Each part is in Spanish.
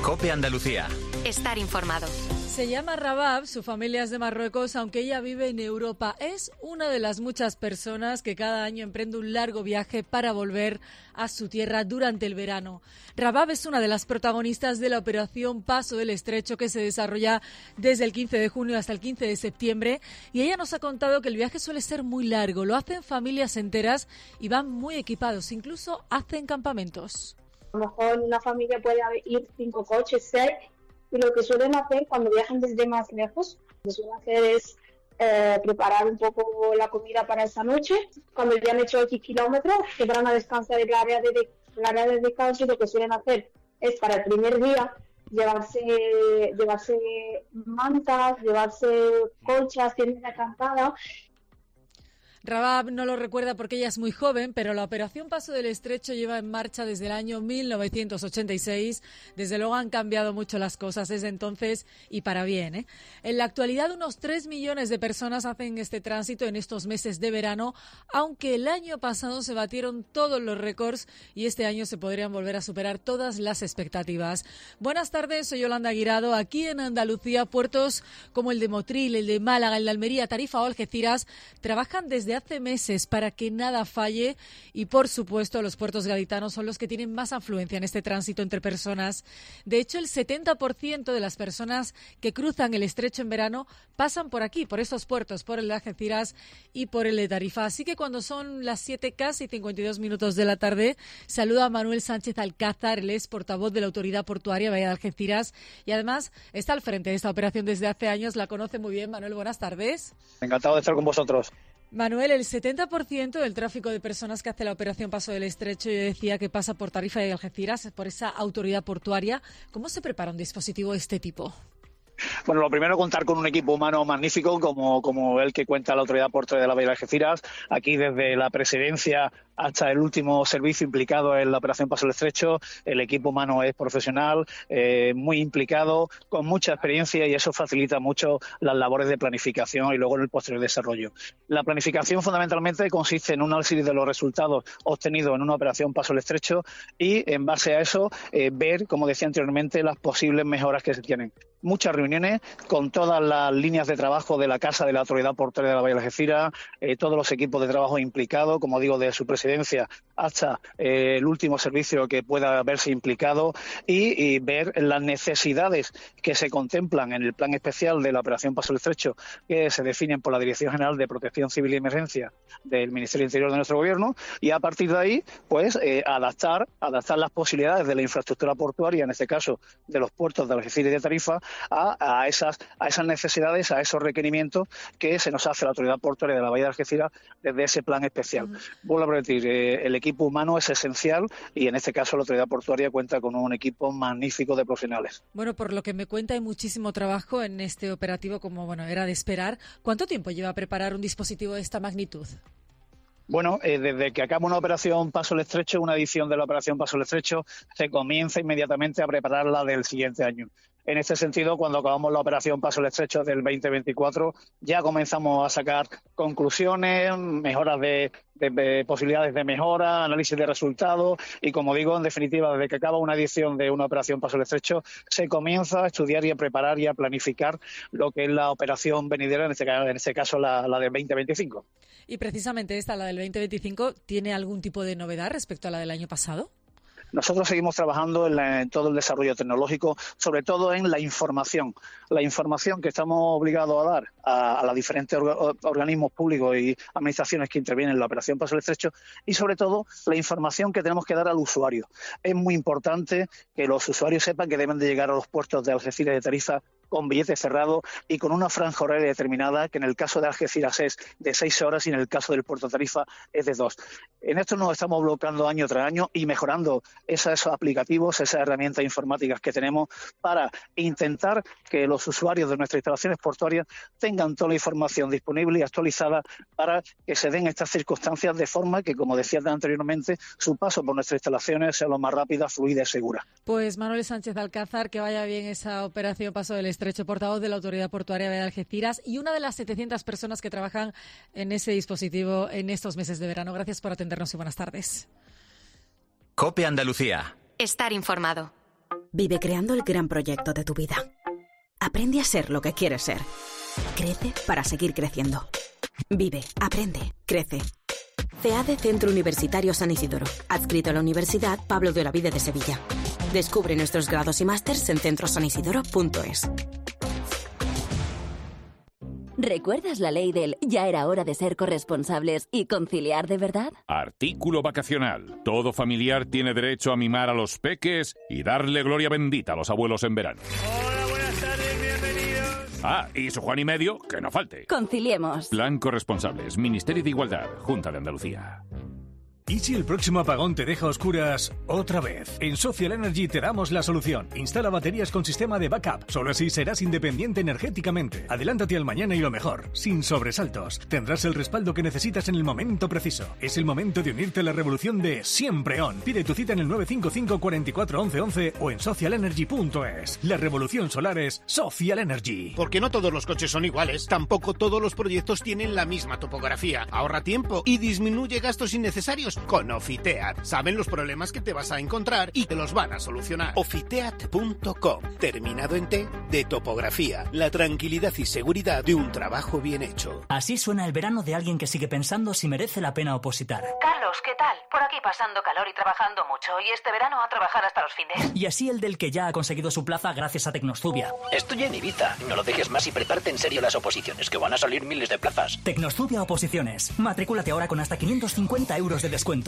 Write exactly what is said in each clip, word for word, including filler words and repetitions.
COPE Andalucía. Estar informado. Se llama Rabab, su familia es de Marruecos, aunque ella vive en Europa. Es una de las muchas personas que cada año emprende un largo viaje para volver a su tierra durante el verano. Rabab es una de las protagonistas de la operación Paso del Estrecho, que se desarrolla desde el quince de junio hasta el quince de septiembre, y ella nos ha contado que el viaje suele ser muy largo, lo hacen familias enteras y van muy equipados, incluso hacen campamentos. A lo mejor una familia puede ir cinco coches, seis, y lo que suelen hacer cuando viajan desde más lejos, lo que suelen hacer es eh, preparar un poco la comida para esa noche. Cuando ya han hecho X kilómetros, se van a descansar en el área de, de, el área de descanso, y lo que suelen hacer es para el primer día llevarse, llevarse mantas, llevarse colchas, tiendas de acampada. Rabab no lo recuerda porque ella es muy joven, pero la operación Paso del Estrecho lleva en marcha desde el año mil novecientos ochenta y seis. Desde luego han cambiado mucho las cosas desde entonces y para bien, ¿eh? En la actualidad unos tres millones de personas hacen este tránsito en estos meses de verano, aunque el año pasado se batieron todos los récords y este año se podrían volver a superar todas las expectativas. Buenas tardes, soy Yolanda Guirado. Aquí en Andalucía, puertos como el de Motril, el de Málaga, el de Almería, Tarifa o Algeciras trabajan desde hace meses para que nada falle y, por supuesto, los puertos gaditanos son los que tienen más afluencia en este tránsito entre personas. De hecho, el setenta por ciento de las personas que cruzan el estrecho en verano pasan por aquí, por estos puertos, por el de Algeciras y por el de Tarifa. Así que cuando son las siete, casi cincuenta y dos minutos de la tarde, saludo a Manuel Sánchez Alcázar, él es portavoz de la Autoridad Portuaria Bahía de Algeciras y además está al frente de esta operación desde hace años, la conoce muy bien. Manuel, buenas tardes. Encantado de estar con vosotros. Manuel, el setenta por ciento del tráfico de personas que hace la operación Paso del Estrecho, yo decía que pasa por Tarifa y Algeciras, por esa autoridad portuaria. ¿Cómo se prepara un dispositivo de este tipo? Bueno, lo primero, contar con un equipo humano magnífico como, como el que cuenta la Autoridad Portuaria de la Bahía de Algeciras. Aquí, desde la presidencia hasta el último servicio implicado en la operación Paso del Estrecho, el equipo humano es profesional, eh, muy implicado, con mucha experiencia, y eso facilita mucho las labores de planificación y luego en el posterior desarrollo. La planificación fundamentalmente consiste en un análisis de los resultados obtenidos en una operación Paso del Estrecho y, en base a eso, eh, ver, como decía anteriormente, las posibles mejoras que se tienen. Muchas reuniones con todas las líneas de trabajo de la Casa de la Autoridad Portuaria de la Bahía de Algeciras, eh, todos los equipos de trabajo implicados, como digo, de su presidencia hasta eh, el último servicio que pueda verse implicado, y, y ver las necesidades que se contemplan en el plan especial de la operación Paso del Estrecho, que se definen por la Dirección General de Protección Civil y Emergencia del Ministerio del Interior de nuestro Gobierno, y a partir de ahí, pues, eh, adaptar, adaptar las posibilidades de la infraestructura portuaria, en este caso de los puertos de Algeciras y de Tarifa, a, a, esas, a esas necesidades, a esos requerimientos que se nos hace la Autoridad Portuaria de la Bahía de Algeciras desde ese plan especial. Uh-huh. Vuelvo a repetir, eh, el equipo humano es esencial y en este caso la Autoridad Portuaria cuenta con un equipo magnífico de profesionales. Bueno, por lo que me cuenta, hay muchísimo trabajo en este operativo, como bueno era de esperar. ¿Cuánto tiempo lleva a preparar un dispositivo de esta magnitud? Bueno, eh, desde que acaba una operación Paso del Estrecho, una edición de la operación Paso del Estrecho, se comienza inmediatamente a prepararla del siguiente año. En este sentido, cuando acabamos la operación Paso del Estrecho del veinte veinticuatro, ya comenzamos a sacar conclusiones, mejoras de, de, de posibilidades de mejora, análisis de resultados y, como digo, en definitiva, desde que acaba una edición de una operación Paso del Estrecho, se comienza a estudiar y a preparar y a planificar lo que es la operación venidera, en este caso, en este caso la, la del veinte veinticinco. Y precisamente esta, la del veinte veinticinco, ¿tiene algún tipo de novedad respecto a la del año pasado? Nosotros seguimos trabajando en, la, en todo el desarrollo tecnológico, sobre todo en la información. La información que estamos obligados a dar a, a los diferentes orga, organismos públicos y administraciones que intervienen en la operación Paso del Estrecho, y sobre todo la información que tenemos que dar al usuario. Es muy importante que los usuarios sepan que deben de llegar a los puertos de Algeciras y de Tarifa con billete cerrado y con una franja horaria determinada, que en el caso de Algeciras es de seis horas y en el caso del puerto de Tarifa es de dos. En esto nos estamos bloqueando año tras año y mejorando esos aplicativos, esas herramientas informáticas que tenemos para intentar que los usuarios de nuestras instalaciones portuarias tengan toda la información disponible y actualizada para que se den estas circunstancias de forma que, como decía anteriormente, su paso por nuestras instalaciones sea lo más rápida, fluida y segura. Pues Manuel Sánchez Alcázar, que vaya bien esa operación Paso del Estrecho, portavoz de la Autoridad Portuaria de Algeciras y una de las setecientas personas que trabajan en ese dispositivo en estos meses de verano. Gracias por atendernos y buenas tardes. COPE Andalucía. Estar informado. Vive creando el gran proyecto de tu vida. Aprende a ser lo que quieres ser. Crece para seguir creciendo. Vive, aprende, crece. C E A D E Centro Universitario San Isidoro, adscrito a la Universidad Pablo de Olavide de Sevilla. Descubre nuestros grados y másters en centro san isidoro punto es. ¿Recuerdas la ley del ya era hora de ser corresponsables y conciliar de verdad? Artículo vacacional. Todo familiar tiene derecho a mimar a los peques y darle gloria bendita a los abuelos en verano. Hola, buenas tardes, bienvenidos. Ah, y su Juan y medio, que no falte. Conciliemos. Plan Corresponsables, Ministerio de Igualdad, Junta de Andalucía. ¿Y si el próximo apagón te deja a oscuras otra vez? En Social Energy te damos la solución. Instala baterías con sistema de backup. Solo así serás independiente energéticamente. Adelántate al mañana y lo mejor, sin sobresaltos. Tendrás el respaldo que necesitas en el momento preciso. Es el momento de unirte a la revolución de Siempre On. Pide tu cita en el nueve cinco cinco, cuatro cuatro, once once o en social energy punto es. La revolución solar es Social Energy. Porque no todos los coches son iguales, tampoco todos los proyectos tienen la misma topografía. Ahorra tiempo y disminuye gastos innecesarios con Ofiteat. Saben los problemas que te vas a encontrar y te los van a solucionar. Ofiteat punto com, terminado en T, de topografía. La tranquilidad y seguridad de un trabajo bien hecho. Así suena el verano de alguien que sigue pensando si merece la pena opositar. Carlos, ¿qué tal? Por aquí pasando calor y trabajando mucho. Y este verano a trabajar hasta los fines. Y así el del que ya ha conseguido su plaza gracias a Tecnostubia. Estoy en Ibiza. No lo dejes más y prepárate en serio las oposiciones, que van a salir miles de plazas. Tecnostubia Oposiciones. Matricúlate ahora con hasta quinientos cincuenta euros de descuento.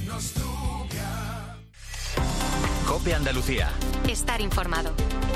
COPE Andalucía. Estar informado.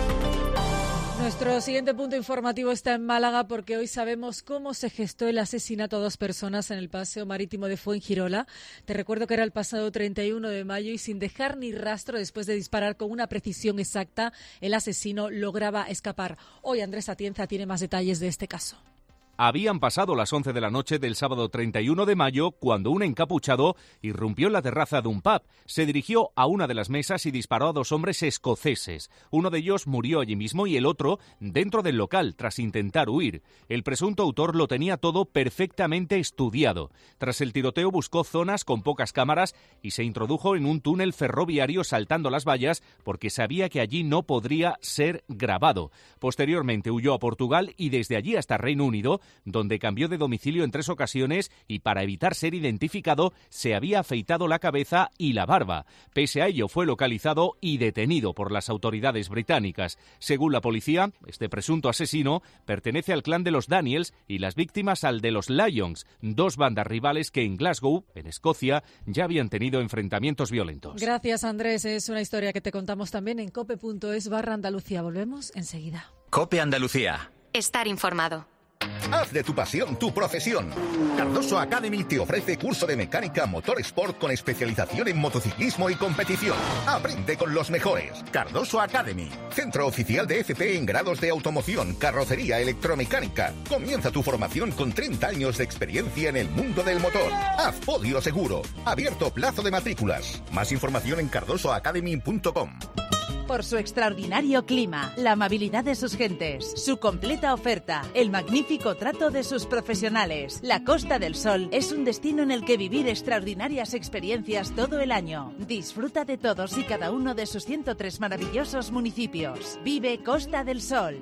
Nuestro siguiente punto informativo está en Málaga porque hoy sabemos cómo se gestó el asesinato a dos personas en el paseo marítimo de Fuengirola. Te recuerdo que era el pasado treinta y uno de mayo y sin dejar ni rastro, después de disparar con una precisión exacta, el asesino lograba escapar. Hoy Andrés Atienza tiene más detalles de este caso. Habían pasado las once de la noche del sábado treinta y uno de mayo cuando un encapuchado irrumpió en la terraza de un pub. Se dirigió a una de las mesas y disparó a dos hombres escoceses. Uno de ellos murió allí mismo y el otro dentro del local tras intentar huir. El presunto autor lo tenía todo perfectamente estudiado. Tras el tiroteo buscó zonas con pocas cámaras y se introdujo en un túnel ferroviario saltando las vallas porque sabía que allí no podría ser grabado. Posteriormente huyó a Portugal y desde allí hasta Reino Unido, donde cambió de domicilio en tres ocasiones y para evitar ser identificado se había afeitado la cabeza y la barba. Pese a ello fue localizado y detenido por las autoridades británicas. Según la policía, este presunto asesino pertenece al clan de los Daniels y las víctimas al de los Lions, dos bandas rivales que en Glasgow, en Escocia, ya habían tenido enfrentamientos violentos. Gracias, Andrés. Es una historia que te contamos también en cope punto es barra Andalucía. Volvemos enseguida. COPE Andalucía. Estar informado. Haz de tu pasión tu profesión. Cardoso Academy te ofrece curso de mecánica motor sport con especialización en motociclismo y competición. Aprende con los mejores. Cardoso Academy, centro oficial de F P en grados de automoción, carrocería, electromecánica. Comienza tu formación con treinta años de experiencia en el mundo del motor. Haz podio seguro. Abierto plazo de matrículas. Más información en cardoso academy punto com. Por su extraordinario clima, la amabilidad de sus gentes, su completa oferta, el magnífico trato de sus profesionales. La Costa del Sol es un destino en el que vivir extraordinarias experiencias todo el año. Disfruta de todos y cada uno de sus ciento tres maravillosos municipios. Vive Costa del Sol.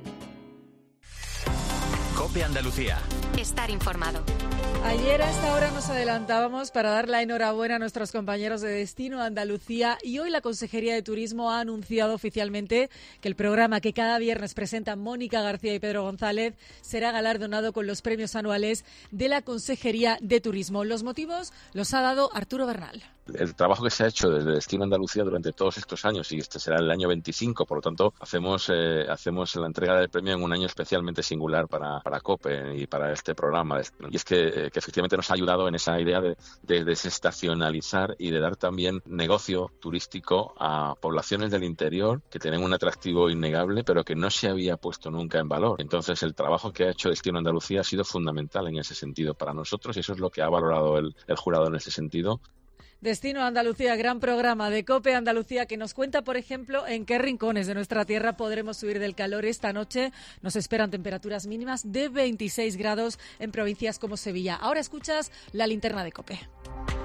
COPE Andalucía. Estar informado. Ayer a esta hora nos adelantábamos para dar la enhorabuena a nuestros compañeros de Destino Andalucía y hoy la Consejería de Turismo ha anunciado oficialmente que el programa que cada viernes presentan Mónica García y Pedro González será galardonado con los premios anuales de la Consejería de Turismo. Los motivos los ha dado Arturo Bernal. El trabajo que se ha hecho desde Destino Andalucía durante todos estos años, y este será el año veinticinco, por lo tanto hacemos eh, hacemos la entrega del premio en un año especialmente singular para, para COPE y para este programa. Y es que, eh, que efectivamente nos ha ayudado en esa idea de, de desestacionalizar y de dar también negocio turístico a poblaciones del interior que tienen un atractivo innegable, pero que no se había puesto nunca en valor. Entonces el trabajo que ha hecho Destino Andalucía ha sido fundamental en ese sentido para nosotros y eso es lo que ha valorado el, el jurado en ese sentido. Destino Andalucía, gran programa de COPE Andalucía que nos cuenta, por ejemplo, en qué rincones de nuestra tierra podremos subir del calor. Esta noche nos esperan temperaturas mínimas de veintiséis grados en provincias como Sevilla. Ahora escuchas la linterna de COPE.